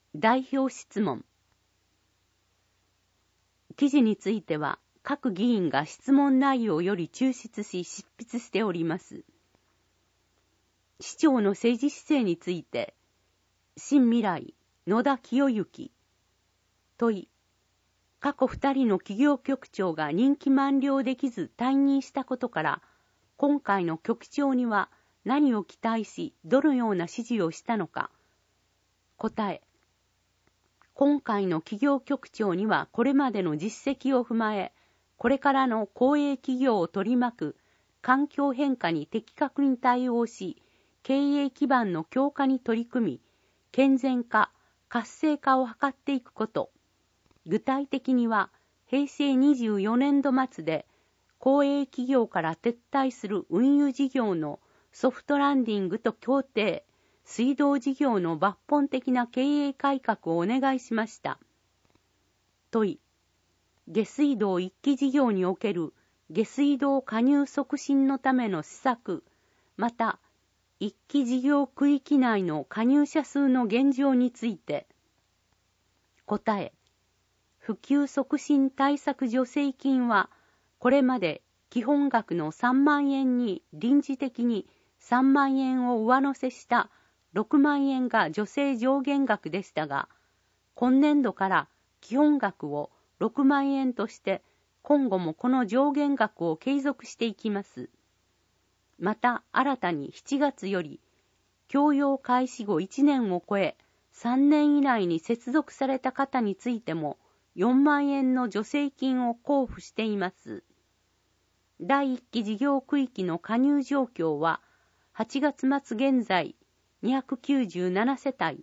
代表質問。記事については各議員が質問内容より抽出し執筆しております。市長の政治姿勢について、新未来、野田清之。問い。過去2人の企業局長が任期満了できず退任したことから、今回の局長には何を期待し、どのような指示をしたのか。答え。今回の企業局長にはこれまでの実績を踏まえ、これからの公営企業を取り巻く環境変化に的確に対応し、経営基盤の強化に取り組み、健全化、活性化を図っていくこと。具体的には、平成24年度末で、公営企業から撤退する運輸事業のソフトランディングと協定、水道事業の抜本的な経営改革をお願いしました。問い。下水道一基事業における下水道加入促進のための施策、また、一基事業区域内の加入者数の現状について。答え。普及促進対策助成金は、これまで基本額の3万円に臨時的に3万円を上乗せした6万円が助成上限額でしたが、今年度から基本額を6万円として、今後もこの上限額を継続していきます。また、新たに7月より、供用開始後1年を超え、3年以内に接続された方についても、4万円の助成金を交付しています。第1期事業区域の加入状況は、8月末現在297世帯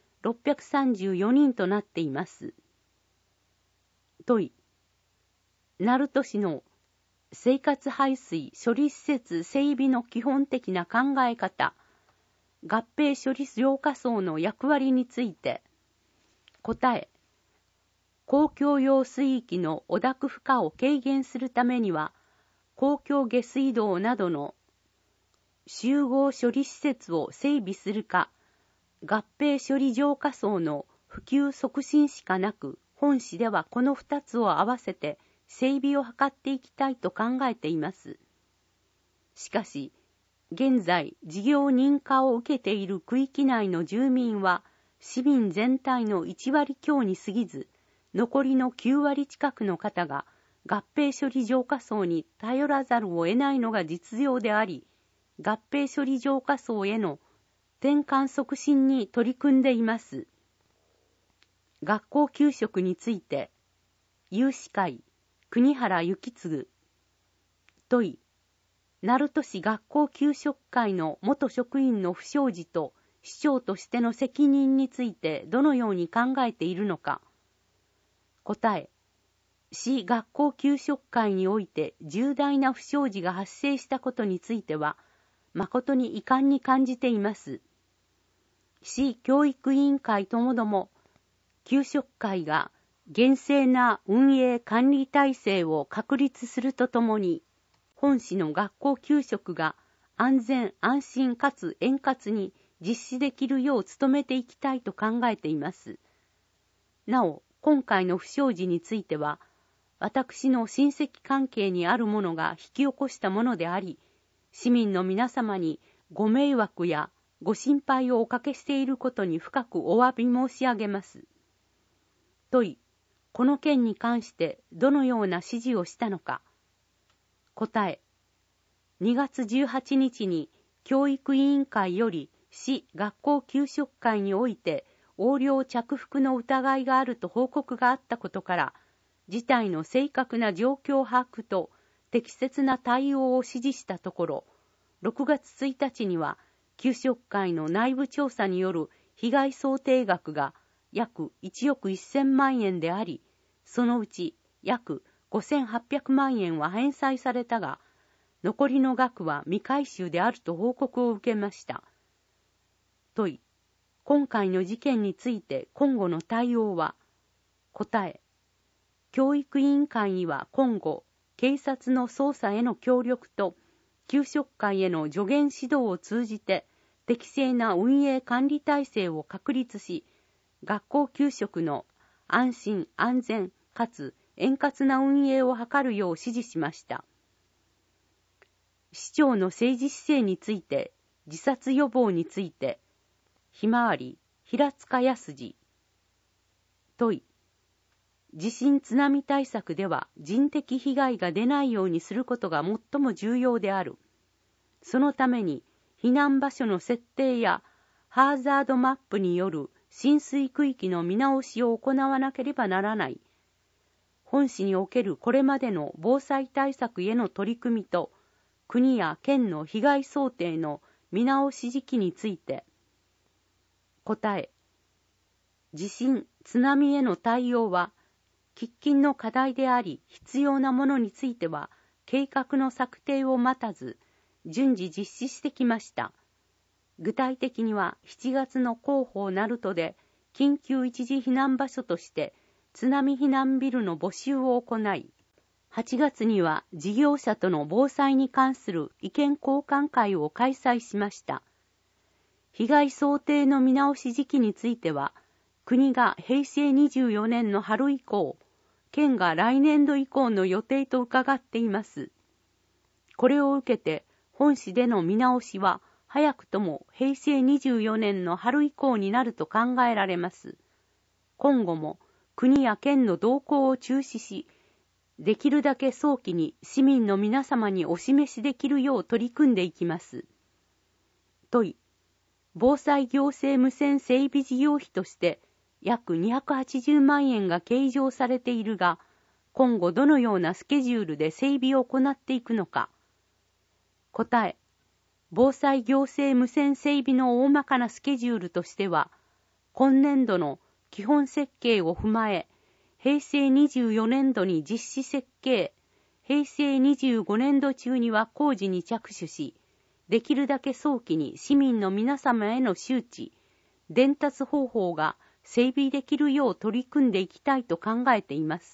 634人となっています。問い。鳴門市の生活排水処理施設整備の基本的な考え方、合併処理浄化槽の役割について。答え。公共用水域の汚濁負荷を軽減するためには、公共下水道などの集合処理施設を整備するか、合併処理浄化槽の普及促進しかなく、本市ではこの2つを合わせて整備を図っていきたいと考えています。しかし、現在事業認可を受けている区域内の住民は、市民全体の1割強に過ぎず、残りの9割近くの方が合併処理浄化槽に頼らざるを得ないのが実情であり、合併処理浄化槽への転換促進に取り組んでいます。学校給食について、有志会、国原幸次。問い。鳴門市学校給食会の元職員の不祥事と市長としての責任についてどのように考えているのか。答え。市学校給食会において重大な不祥事が発生したことについては、誠に遺憾に感じています。市教育委員会ともども、給食会が厳正な運営管理体制を確立するとともに、本市の学校給食が安全安心かつ円滑に実施できるよう努めていきたいと考えています。なお、今回の不祥事については、私の親戚関係にある者が引き起こしたものであり、市民の皆様にご迷惑やご心配をおかけしていることに深くお詫び申し上げます。問い。この件に関してどのような指示をしたのか。答え。2月18日に教育委員会より市学校給食会において横領着服の疑いがあると報告があったことから、事態の正確な状況把握と適切な対応を指示したところ、6月1日には給食会の内部調査による被害想定額が約1億1000万円であり、そのうち約5800万円は返済されたが、残りの額は未回収であると報告を受けました。問い。今回の事件について今後の対応は。答え。教育委員会には今後、警察の捜査への協力と、給食会への助言指導を通じて、適正な運営管理体制を確立し、 学校給食の安心安全かつ円滑な運営を図るよう指示しました。市長の政治姿勢について、自殺予防について、ひまわり、平塚康次。問い。地震津波対策では人的被害が出ないようにすることが最も重要である。そのために避難場所の設定やハーザードマップによる浸水区域の見直しを行わなければならない。本市におけるこれまでの防災対策への取り組みと国や県の被害想定の見直し時期について。答え。地震、津波への対応は喫緊の課題であり、必要なものについては計画の策定を待たず順次実施してきました。具体的には7月の広報鳴門で緊急一時避難場所として津波避難ビルの募集を行い、8月には事業者との防災に関する意見交換会を開催しました。被害想定の見直し時期については、国が平成24年の春以降、県が来年度以降の予定と伺っています。これを受けて、本市での見直しは、早くとも平成24年の春以降になると考えられます。今後も国や県の動向を注視し、できるだけ早期に市民の皆様にお示しできるよう取り組んでいきます。問い。防災行政無線整備事業費として約280万円が計上されているが、今後どのようなスケジュールで整備を行っていくのか。答え。防災行政無線整備の大まかなスケジュールとしては、今年度の基本設計を踏まえ、平成24年度に実施設計、平成25年度中には工事に着手し、できるだけ早期に市民の皆様への周知、伝達方法が整備できるよう取り組んでいきたいと考えています。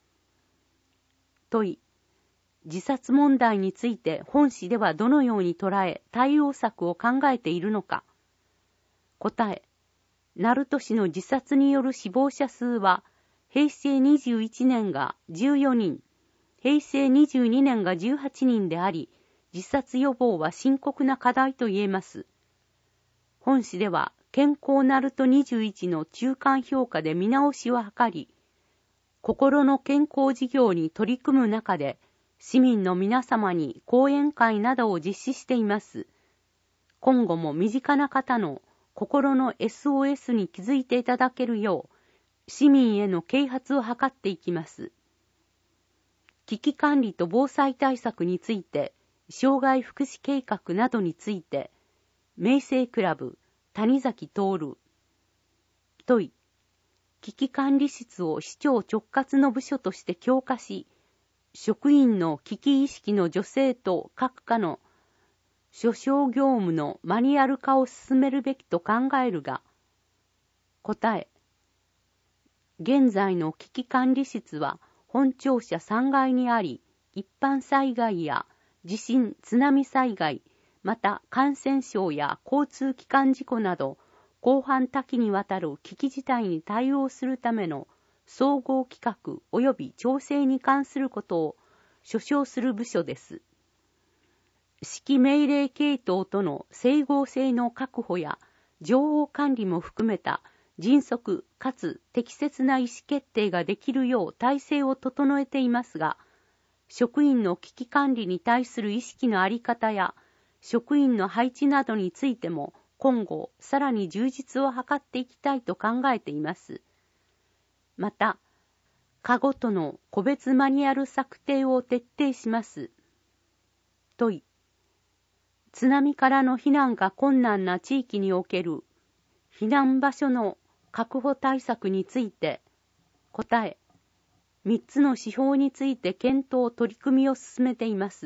問い。自殺問題について本市ではどのように捉え、対応策を考えているのか。答え。鳴門市の自殺による死亡者数は、平成21年が14人、平成22年が18人であり、自殺予防は深刻な課題と言えます。本市では、健康鳴門21の中間評価で見直しを図り、心の健康事業に取り組む中で、市民の皆様に講演会などを実施しています。今後も身近な方の心の SOS に気づいていただけるよう、市民への啓発を図っていきます。危機管理と防災対策について、障害福祉計画などについて、明星クラブ、谷崎徹。問い。危機管理室を市長直轄の部署として強化し、職員の危機意識の助成と各課の諸省業務のマニュアル化を進めるべきと考えるが、答え。現在の危機管理室は本庁舎3階にあり、一般災害や地震・津波災害、また感染症や交通機関事故など、広範多岐にわたる危機事態に対応するための総合企画及び調整に関することを所掌する部署です。指揮命令系統との整合性の確保や情報管理も含めた迅速かつ適切な意思決定ができるよう体制を整えていますが、職員の危機管理に対する意識の在り方や職員の配置などについても今後さらに充実を図っていきたいと考えています。また、課ごとの個別マニュアル策定を徹底します。問い。津波からの避難が困難な地域における避難場所の確保対策について、答え。3つの指標について検討取り組みを進めています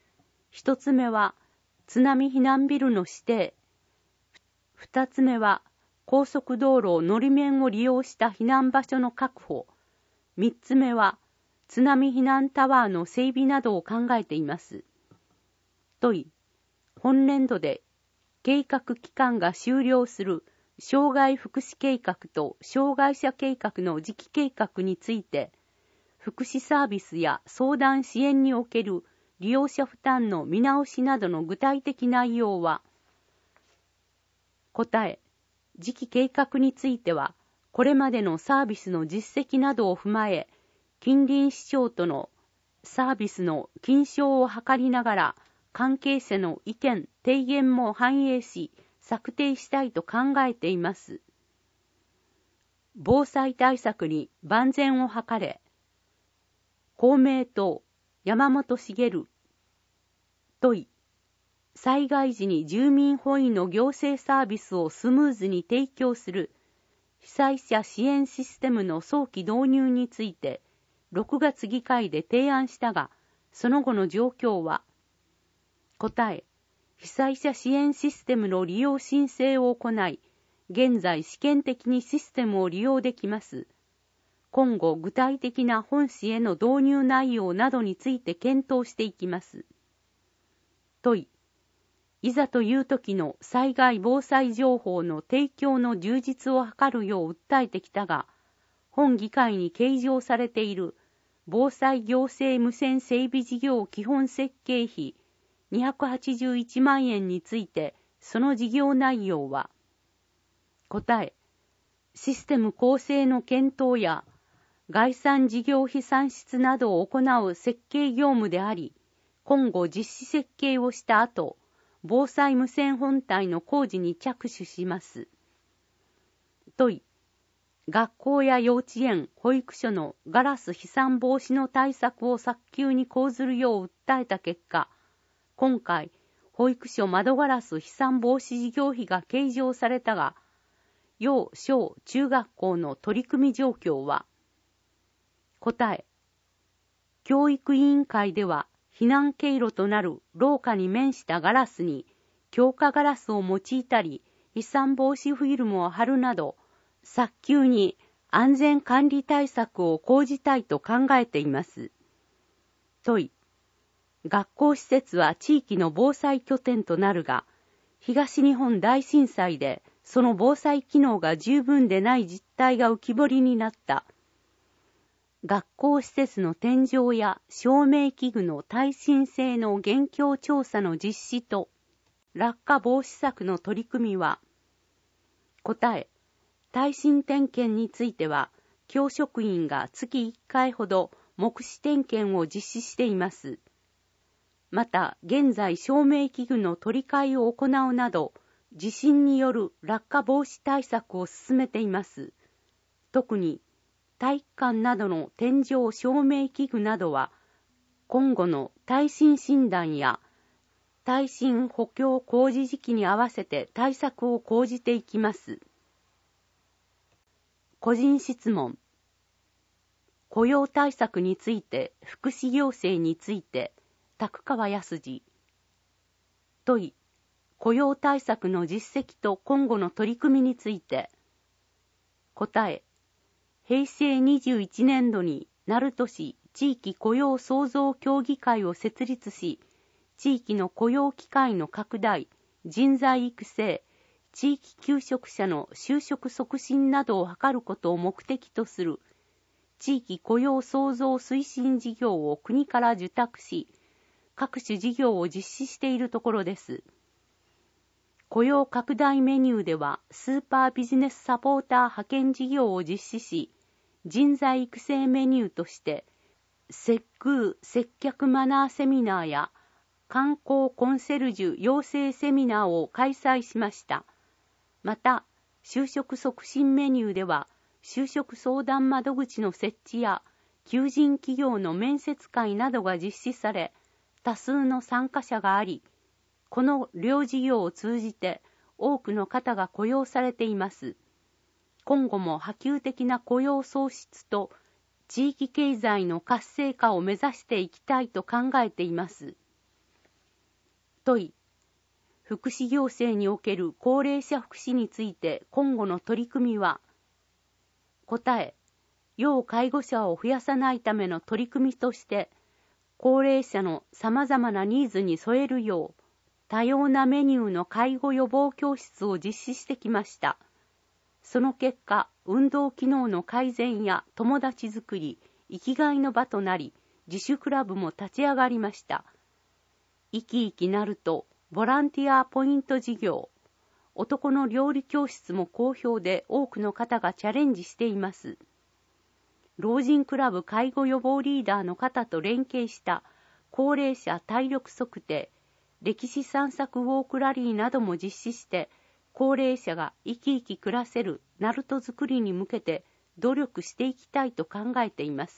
。1つ目は、津波避難ビルの指定。2つ目は、高速道路のり面を利用した避難場所の確保。3つ目は、津波避難タワーの整備などを考えています。問い。本年度で計画期間が終了する障害福祉計画と障害者計画の次期計画について、福祉サービスや相談支援における利用者負担の見直しなどの具体的内容は、答え、次期計画については、これまでのサービスの実績などを踏まえ、近隣市町とのサービスの均衡を図りながら、関係者の意見、提言も反映し、策定したいと考えています。防災対策に万全を図れ。公明党、山本茂。問い。災害時に住民本位の行政サービスをスムーズに提供する被災者支援システムの早期導入について、6月議会で提案したが、その後の状況は、答え、被災者支援システムの利用申請を行い、現在試験的にシステムを利用できます。今後具体的な本市への導入内容などについて検討していきます。問い。いざという時の災害防災情報の提供の充実を図るよう訴えてきたが、本議会に計上されている防災行政無線整備事業基本設計費281万円について、その事業内容は、答え、システム構成の検討や概算事業費算出などを行う設計業務であり、今後実施設計をした後、防災無線本体の工事に着手します。問い。学校や幼稚園、保育所のガラス飛散防止の対策を早急に講ずるよう訴えた結果、今回、保育所窓ガラス飛散防止事業費が計上されたが、幼小中学校の取り組み状況は、答え。教育委員会では、避難経路となる廊下に面したガラスに強化ガラスを用いたり、飛散防止フィルムを貼るなど、早急に安全管理対策を講じたいと考えています。問い。学校施設は地域の防災拠点となるが、東日本大震災でその防災機能が十分でない実態が浮き彫りになった。学校施設の天井や照明器具の耐震性の現況調査の実施と落下防止策の取り組みは、答え、耐震点検については、教職員が月1回ほど目視点検を実施しています。また、現在照明器具の取り替えを行うなど、地震による落下防止対策を進めています。特に、体育館などの天井照明器具などは、今後の耐震診断や耐震補強工事時期に合わせて対策を講じていきます。個人質問。雇用対策について、福祉行政について、宅川康二。問い。雇用対策の実績と今後の取り組みについて。答え。平成21年度に鳴門市地域雇用創造協議会を設立し、地域の雇用機会の拡大、人材育成、地域求職者の就職促進などを図ることを目的とする地域雇用創造推進事業を国から受託し、各種事業を実施しているところです。雇用拡大メニューでは、スーパービジネスサポーター派遣事業を実施し、人材育成メニューとして、接遇・接客マナーセミナーや観光コンセルジュ養成セミナーを開催しました。また、就職促進メニューでは、就職相談窓口の設置や、求人企業の面接会などが実施され、多数の参加者があり、この両事業を通じて多くの方が雇用されています。今後も波及的な雇用創出と地域経済の活性化を目指していきたいと考えています。問い。福祉行政における高齢者福祉について今後の取り組みは。答え。要介護者を増やさないための取り組みとして、高齢者の様々なニーズに添えるよう、多様なメニューの介護予防教室を実施してきました。 その結果、運動機能の改善や友達づくり、生きがいの場となり、自主クラブも立ち上がりました。生き生きなると、ボランティアポイント事業、男の料理教室も好評で多くの方がチャレンジしています。老人クラブ介護予防リーダーの方と連携した高齢者体力測定、歴史散策ウォークラリーなども実施して、高齢者が生き生き暮らせるナルトづくりに向けて努力していきたいと考えています。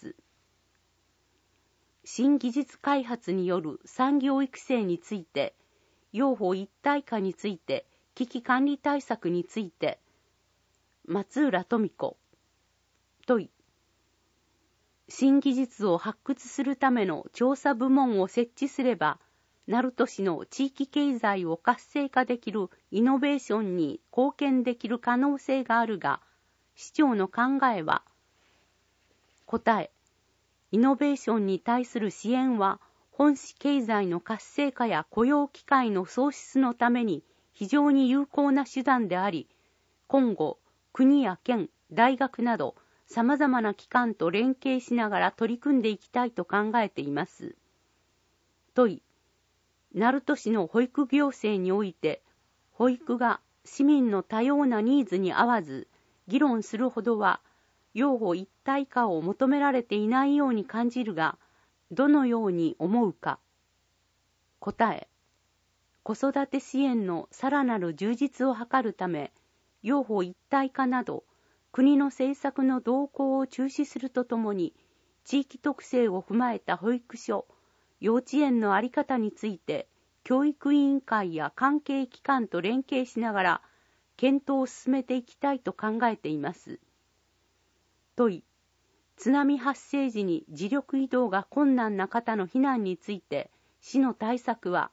新技術開発による産業育成について、養蜂一体化について、危機管理対策について、松浦富子、問い。新技術を発掘するための調査部門を設置すれば、鳴門市の地域経済を活性化できるイノベーションに貢献できる可能性があるが、市長の考えは、答え、イノベーションに対する支援は、本市経済の活性化や雇用機会の創出のために非常に有効な手段であり、今後、国や県、大学など、様々な機関と連携しながら取り組んでいきたいと考えています。問い。鳴門市の保育行政において、保育が市民の多様なニーズに合わず、議論するほどは、養護一体化を求められていないように感じるが、どのように思うか。答え。子育て支援のさらなる充実を図るため、養護一体化など、国の政策の動向を注視するとともに、地域特性を踏まえた保育所、幼稚園の在り方について、教育委員会や関係機関と連携しながら、検討を進めていきたいと考えています。問い。津波発生時に自力移動が困難な方の避難について、市の対策は。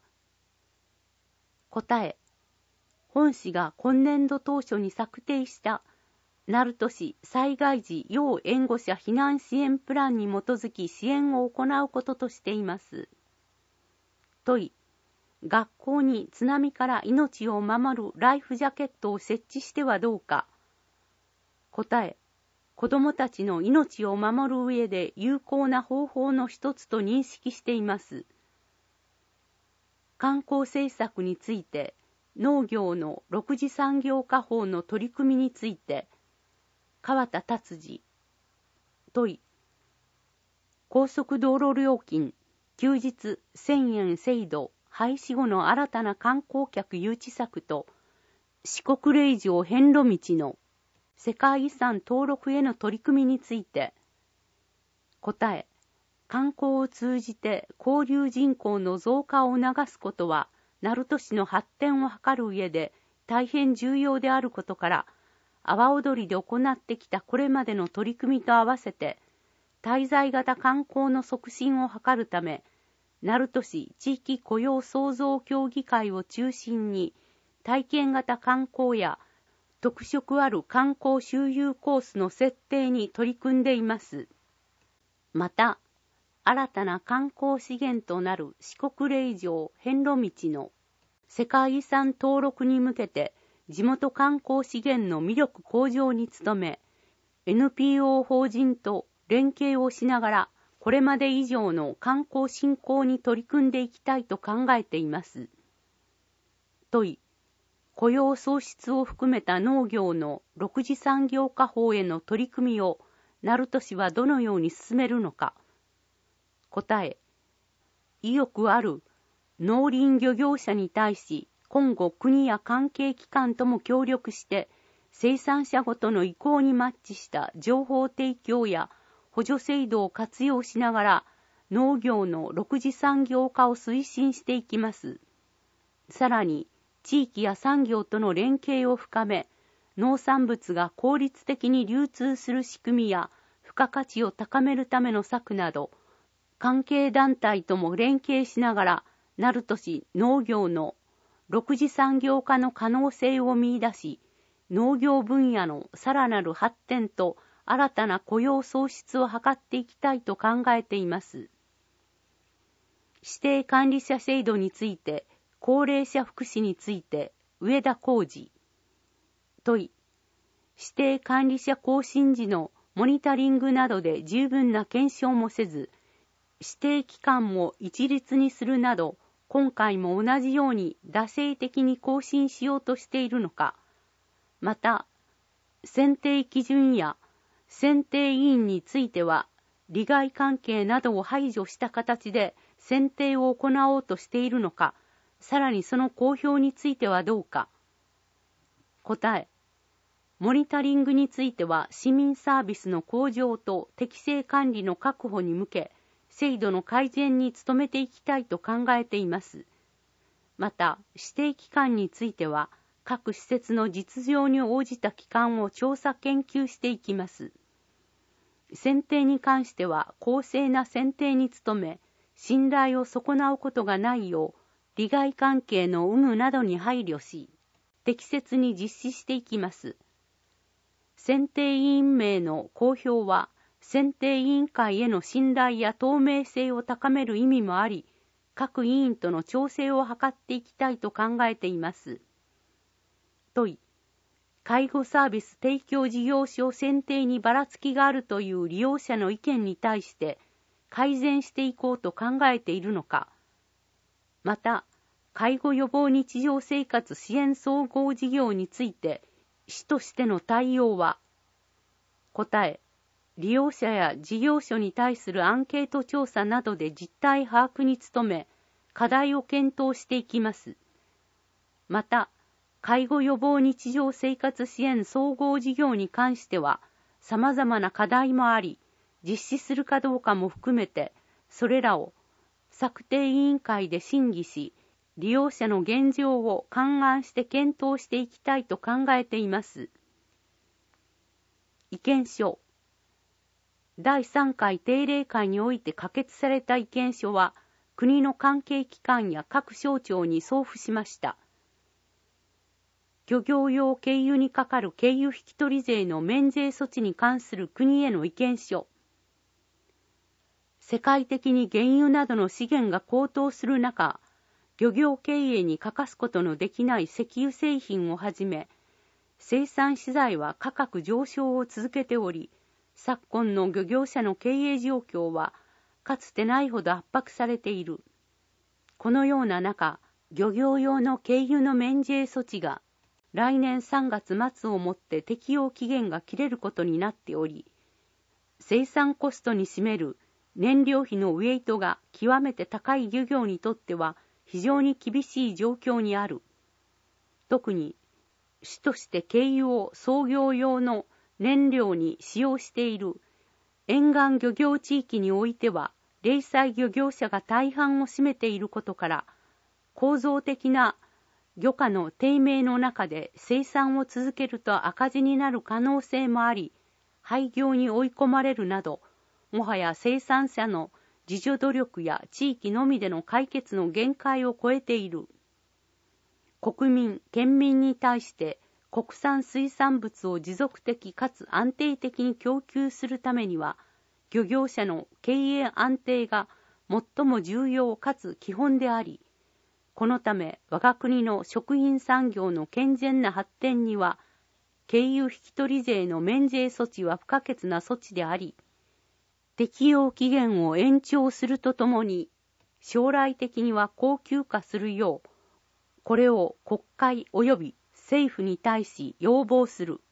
答え。本市が今年度当初に策定した鳴門市災害時要援護者避難支援プランに基づき支援を行うこととしています。問い。学校に津波から命を守るライフジャケットを設置してはどうか。答え。子どもたちの命を守る上で有効な方法の一つと認識しています。観光政策について、農業の6次産業化法の取り組みについて、川田達治。問い。高速道路料金、休日1000円制度廃止後の新たな観光客誘致策と、四国霊場遍路道の世界遺産登録への取り組みについて、答え。観光を通じて交流人口の増加を促すことは、鳴門市の発展を図る上で大変重要であることから、阿波踊りで行ってきたこれまでの取り組みと合わせて、滞在型観光の促進を図るため、鳴門市地域雇用創造協議会を中心に、体験型観光や特色ある観光周遊コースの設定に取り組んでいます。また、新たな観光資源となる四国霊場遍路道の世界遺産登録に向けて地元観光資源の魅力向上に努め、NPO 法人と連携をしながらこれまで以上の観光振興に取り組んでいきたいと考えています。問い。雇用創出を含めた農業の6次産業化法への取り組みを鳴門市はどのように進めるのか。答え。意欲ある農林漁業者に対し、今後国や関係機関とも協力して、生産者ごとの意向にマッチした情報提供や補助制度を活用しながら、農業の6次産業化を推進していきます。さらに、地域や産業との連携を深め、農産物が効率的に流通する仕組みや付加価値を高めるための策など、関係団体とも連携しながら、鳴門市農業の6次産業化の可能性を見出し、農業分野のさらなる発展と新たな雇用創出を図っていきたいと考えています。指定管理者制度について、高齢者福祉について、上田浩二。問い。 指定管理者更新時のモニタリングなどで十分な検証もせず、指定期間も一律にするなど、今回も同じように惰性的に更新しようとしているのか、また、選定基準や選定委員については、利害関係などを排除した形で選定を行おうとしているのか、さらにその公表についてはどうか。答え。モニタリングについては市民サービスの向上と適正管理の確保に向け、制度の改善に努めていきたいと考えています。また、指定期間については、各施設の実情に応じた期間を調査研究していきます。選定に関しては、公正な選定に努め、信頼を損なうことがないよう、利害関係の有無などに配慮し、適切に実施していきます。選定委員名の公表は、選定委員会への信頼や透明性を高める意味もあり、各委員との調整を図っていきたいと考えています。問い、介護サービス提供事業所選定にばらつきがあるという利用者の意見に対して改善していこうと考えているのか。また、介護予防日常生活支援総合事業について、市としての対応は。答え、利用者や事業所に対するアンケート調査などで実態把握に努め、課題を検討していきます。また、介護予防日常生活支援総合事業に関しては、様々な課題もあり、実施するかどうかも含めて、それらを策定委員会で審議し、利用者の現状を勘案して検討していきたいと考えています。意見書。第3回定例会において可決された意見書は、国の関係機関や各省庁に送付しました。漁業用軽油にかかる軽油引取税の免税措置に関する国への意見書。世界的に原油などの資源が高騰する中、漁業経営に欠かすことのできない石油製品をはじめ、生産資材は価格上昇を続けており、昨今の漁業者の経営状況はかつてないほど圧迫されている。このような中、漁業用の軽油の免税措置が来年3月末をもって適用期限が切れることになっており、生産コストに占める燃料費のウェイトが極めて高い漁業にとっては非常に厳しい状況にある。特に、主として軽油を操業用の燃料に使用している沿岸漁業地域においては、零細漁業者が大半を占めていることから、構造的な漁価の低迷の中で生産を続けると赤字になる可能性もあり、廃業に追い込まれるなど、もはや生産者の自助努力や地域のみでの解決の限界を超えている。国民、県民に対して国産水産物を持続的かつ安定的に供給するためには、漁業者の経営安定が最も重要かつ基本であり、このため我が国の食品産業の健全な発展には、軽油引取税の免税措置は不可欠な措置であり、適用期限を延長するとともに、将来的には恒久化するよう、これを国会及び政府に対し要望する。